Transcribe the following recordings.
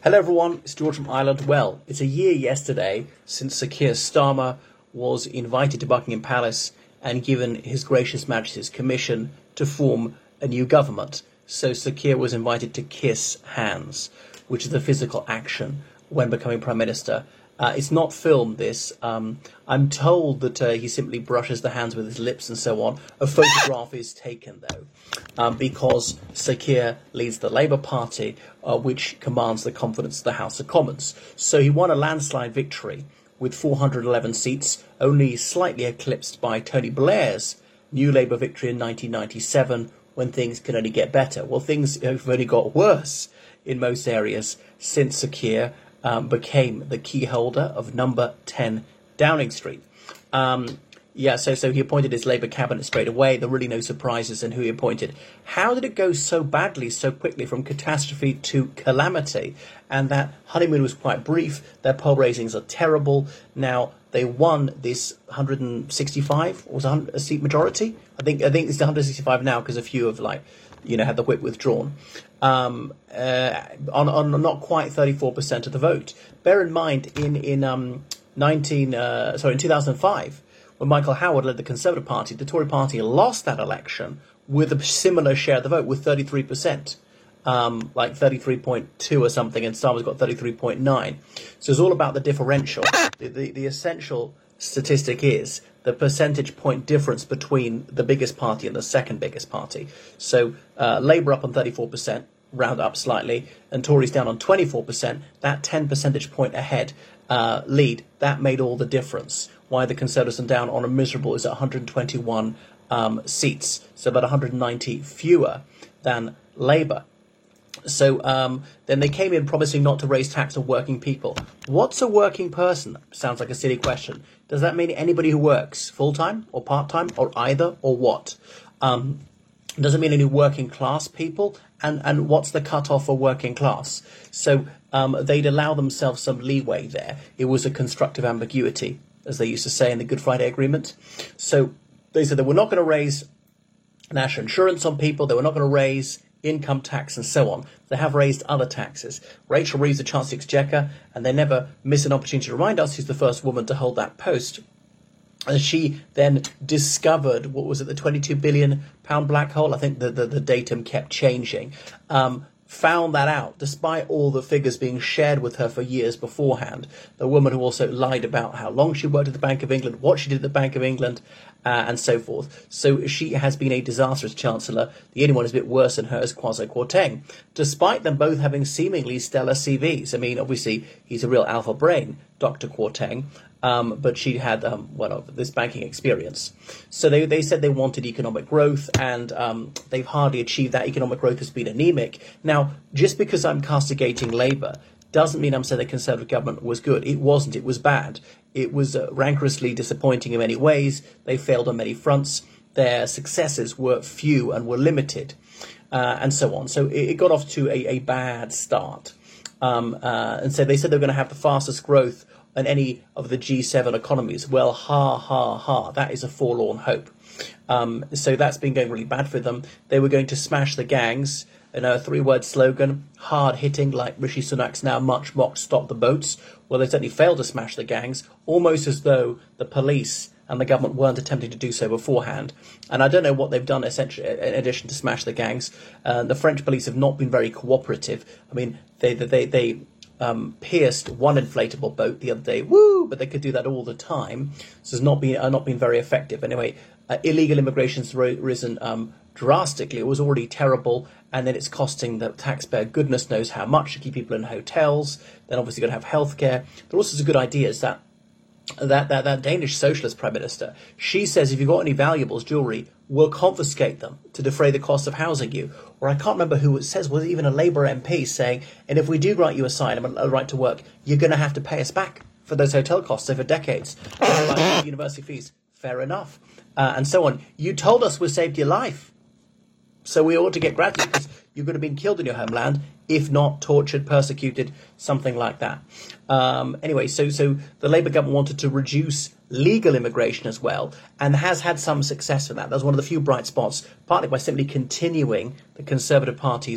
Hello everyone, it's George from Ireland. Well, it's a year yesterday since Sir Keir Starmer was invited to Buckingham Palace and given His Gracious Majesty's commission to form a new government. So Sir Keir was invited to kiss hands, which is the physical action when becoming Prime Minister. It's not filmed, this. I'm told that he simply brushes the hands with his lips and so on. A photograph is taken, though, because Sir Keir leads the Labour Party, which commands the confidence of the House of Commons. So he won a landslide victory with 411 seats, only slightly eclipsed by Tony Blair's New Labour victory in 1997, when things can only get better. Well, things have only got worse in most areas since Sir Keir became the key holder of number 10 Downing Street. So he appointed his Labour cabinet straight away. There were really no surprises in who he appointed. How did it go so badly, so quickly, from catastrophe to calamity? And that honeymoon was quite brief. Their poll ratings are terrible. Now, they won this 165, was a seat majority? I think it's 165 now because a few have had the whip withdrawn. On not quite 34% of the vote. Bear in mind, in 2005, when Michael Howard led the Conservative Party, the Tory Party lost that election with a similar share of the vote, with 33%, like 33.2 or something, and Starmer's got 33.9. So it's all about the differential. The essential statistic is the percentage point difference between the biggest party and the second biggest party. So Labour up on 34%, round up slightly, and Tories down on 24%. That 10 percentage point ahead lead, that made all the difference. Why the Conservatives are down on a miserable is 121 seats, so about 190 fewer than Labour. So then they came in promising not to raise tax on working people. What's a working person? Sounds like a silly question. Does that mean anybody who works full-time or part-time or either, or what? Does it mean any working class people? And what's the cut-off for working class? So they'd allow themselves some leeway there. It was a constructive ambiguity, as they used to say in the Good Friday Agreement. So they said they were not going to raise national insurance on people. They were not going to raise income tax and so on. They have raised other taxes. Rachel Reeves, the Chancellor of the Exchequer, and they never miss an opportunity to remind us, she's the first woman to hold that post. And she then discovered, what was it, the £22 billion black hole? I think the datum kept changing. Found that out, despite all the figures being shared with her for years beforehand. The woman who also lied about how long she worked at the Bank of England, what she did at the Bank of England, and so forth. So she has been a disastrous Chancellor. The only one who's a bit worse than her is Kwasi Kwarteng, despite them both having seemingly stellar CVs. I mean, obviously, he's a real alpha brain, Dr. Kwarteng, but she had, this banking experience. So they said they wanted economic growth, and they've hardly achieved that. Economic growth has been anemic. Now, just because I'm castigating Labour doesn't mean I'm saying the Conservative government was good. It wasn't. It was bad. It was rancorously disappointing in many ways. They failed on many fronts. Their successes were few and were limited, and so on. So it got off to a bad start. And so they said they were going to have the fastest growth in any of the G7 economies. Well, that is a forlorn hope. So that's been going really bad for them. They were going to smash the gangs, a 3-word slogan, hard-hitting, like Rishi Sunak's now much mocked stop the boats. Well, they certainly failed to smash the gangs, almost as though the police and the government weren't attempting to do so beforehand. And I don't know what they've done, essentially, in addition to smash the gangs. The French police have not been very cooperative. I mean, they pierced one inflatable boat the other day, but they could do that all the time. So it's not been very effective. Anyway, illegal immigration's risen drastically. It was already terrible, and then it's costing the taxpayer goodness knows how much to keep people in hotels. Then obviously going to have healthcare. There are all sorts of good ideas. That Danish socialist prime minister, she says if you've got any valuables, jewellery, we'll confiscate them to defray the cost of housing you. Or I can't remember who it says, was it even a Labour MP saying, and if we do grant you asylum and a right to work, you're going to have to pay us back for those hotel costs over decades. Like university fees, fair enough, and so on. You told us we saved your life, so we ought to get gratitude because you could have been killed in your homeland, if not tortured, persecuted, something like that. Anyway, so the Labour government wanted to reduce legal immigration as well, and has had some success in that. That was one of the few bright spots, partly by simply continuing the Conservative Party's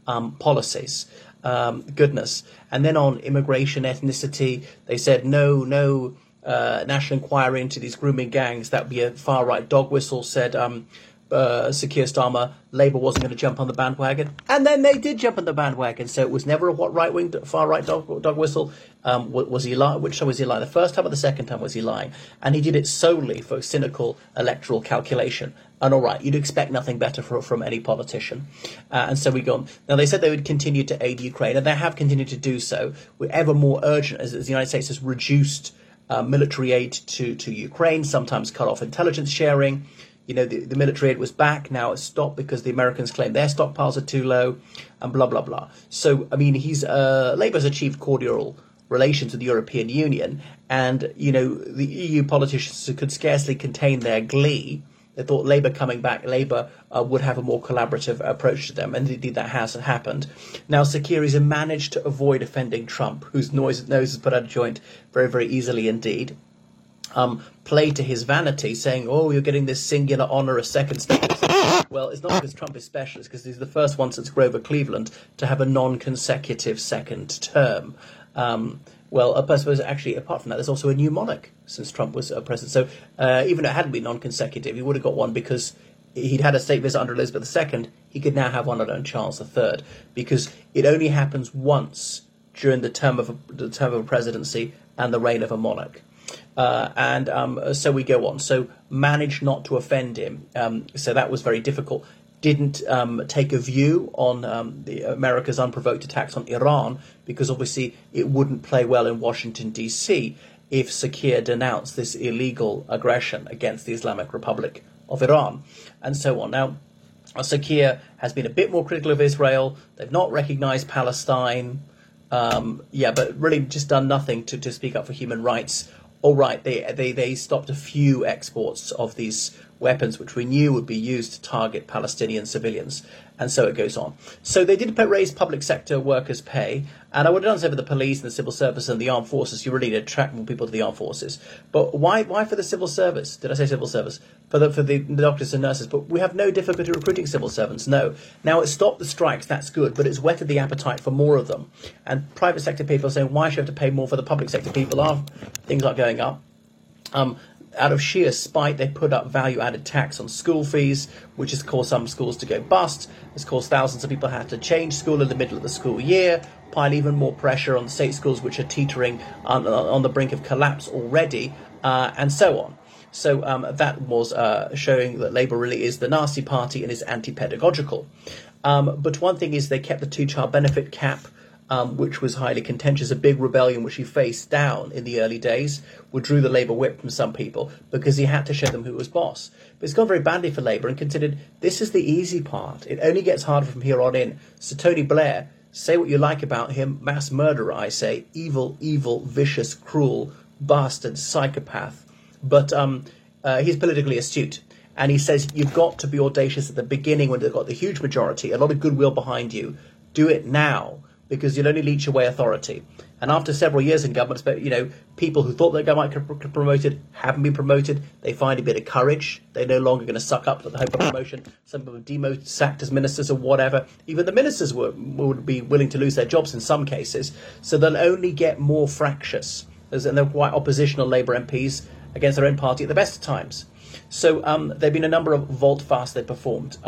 policies. Goodness. And then on immigration, ethnicity, they said no national inquiry into these grooming gangs. That would be a far-right dog whistle, said Sir Keir Starmer. Labour wasn't going to jump on the bandwagon. And then they did jump on the bandwagon. So it was never a right-wing, far-right dog whistle. Was he lying? Which time was he lying? The first time or the second time was he lying? And he did it solely for cynical electoral calculation. And all right, you'd expect nothing better from any politician. And so we go on. Now, they said they would continue to aid Ukraine, and they have continued to do so. We're ever more urgent as the United States has reduced military aid to Ukraine, sometimes cut off intelligence sharing. You know, the military aid was back, now it's stopped because the Americans claim their stockpiles are too low, and blah, blah, blah. So, I mean, Labour's achieved cordial relations with the European Union, and, you know, the EU politicians could scarcely contain their glee. They thought Labour coming back, Labour would have a more collaborative approach to them, and indeed that hasn't happened. Now, Sir Keir has managed to avoid offending Trump, whose nose is put out of joint very, very easily indeed. Play to his vanity, saying, oh, you're getting this singular honour, a second status. Well, it's not because Trump is special, it's because he's the first one since Grover Cleveland to have a non-consecutive second term. Well, I suppose actually, apart from that, there's also a new monarch since Trump was president. So even if it hadn't been non-consecutive, he would have got one because he'd had a state visit under Elizabeth II. He could now have one under Charles III because it only happens once during the term of a presidency and the reign of a monarch. So we go on. So managed not to offend him. So that was very difficult. Didn't take a view on America's unprovoked attacks on Iran because obviously it wouldn't play well in Washington, D.C. if Sir Keir denounced this illegal aggression against the Islamic Republic of Iran and so on. Now, Sir Keir has been a bit more critical of Israel. They've not recognised Palestine. But really just done nothing to speak up for human rights. All right, they stopped a few exports of these weapons, which we knew would be used to target Palestinian civilians, and so it goes on. So they did raise public sector workers' pay, and I would have done so for the police and the civil service and the armed forces. You really need to attract more people to the armed forces. But why for the civil service? Did I say civil service? For the doctors and nurses. But we have no difficulty recruiting civil servants, no. Now, it stopped the strikes, that's good, but it's whetted the appetite for more of them. And private sector people are saying, why should I have to pay more for the public sector people? Things are going up. Out of sheer spite, they put up value-added tax on school fees, which has caused some schools to go bust. It's caused thousands of people have to change school in the middle of the school year, pile even more pressure on the state schools, which are teetering on the brink of collapse already, and so on. So that was showing that Labour really is the nasty party and is anti-pedagogical. But one thing is they kept the two-child benefit cap, which was highly contentious, a big rebellion which he faced down in the early days, withdrew the Labour whip from some people because he had to show them who was boss. But it's gone very badly for Labour and considered this is the easy part. It only gets harder from here on in. So Tony Blair, say what you like about him, mass murderer, I say, evil, vicious, cruel, bastard, psychopath. But he's politically astute. And he says you've got to be audacious at the beginning when they've got the huge majority, a lot of goodwill behind you. Do it now, because you'll only leech away authority. And after several years in government, people who thought their government could be promoted haven't been promoted. They find a bit of courage. They're no longer going to suck up to the hope of promotion. Some people were demoted, sacked as ministers or whatever. Even the ministers would be willing to lose their jobs in some cases. So they'll only get more fractious. And they're quite oppositional Labour MPs against their own party at the best of times. So there have been a number of volte-fasts they performed.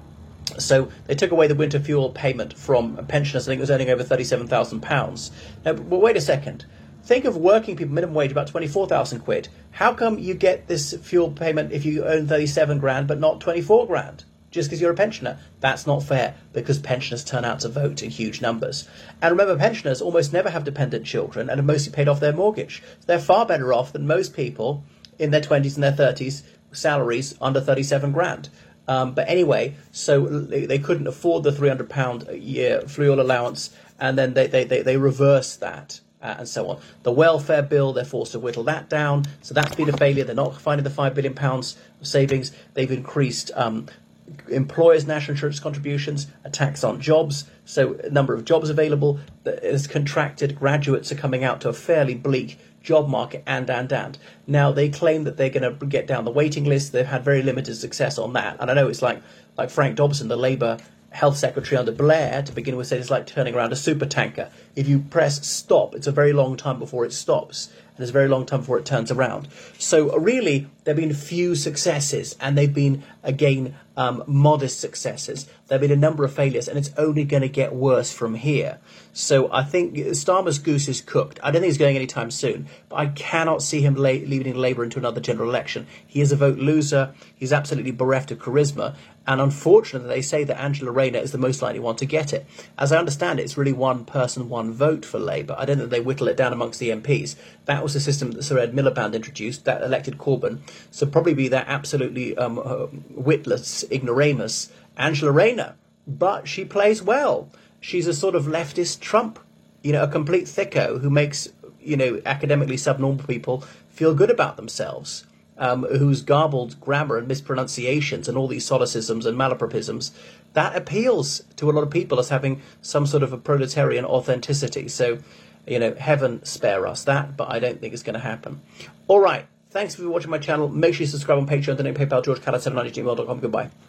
So they took away the winter fuel payment from pensioners. I think it was earning over £37,000. Now, but wait a second. Think of working people, minimum wage, about 24,000 quid. How come you get this fuel payment if you earn 37 grand but not 24 grand? Just because you're a pensioner? That's not fair, because pensioners turn out to vote in huge numbers. And remember, pensioners almost never have dependent children and have mostly paid off their mortgage. So they're far better off than most people in their 20s and their 30s, salaries under 37 grand. But anyway, so they couldn't afford the £300 a year fuel allowance, and then they reversed that and so on. The welfare bill, they're forced to whittle that down, so that's been a failure. They're not finding the £5 billion of savings. They've increased employers' national insurance contributions, a tax on jobs, so a number of jobs available is contracted. Graduates are coming out to a fairly bleak job market, and. Now, they claim that they're going to get down the waiting list. They've had very limited success on that. And I know it's like Frank Dobson, the Labour health secretary under Blair, to begin with, said it's like turning around a supertanker. If you press stop, it's a very long time before it stops, and it's a very long time before it turns around. So really, there have been few successes, and they've been, again, modest successes. There have been a number of failures, and it's only going to get worse from here. So I think Starmer's goose is cooked. I don't think he's going anytime soon, but I cannot see him leading Labour into another general election. He is a vote loser. He's absolutely bereft of charisma. And unfortunately, they say that Angela Rayner is the most likely one to get it. As I understand it, it's really one person, one vote for Labour. I don't think they whittle it down amongst the MPs. That was the system that Sir Ed Miliband introduced, that elected Corbyn. So probably be that absolutely witless ignoramus Angela Rayner. But she plays well. She's a sort of leftist Trump, a complete thicko who makes, academically subnormal people feel good about themselves. Whose garbled grammar and mispronunciations and all these solecisms and malapropisms, that appeals to a lot of people as having some sort of a proletarian authenticity. So, heaven spare us that, but I don't think it's going to happen. All right. Thanks for watching my channel. Make sure you subscribe on Patreon, donate PayPal, georgecallett790@gmail.com. Goodbye.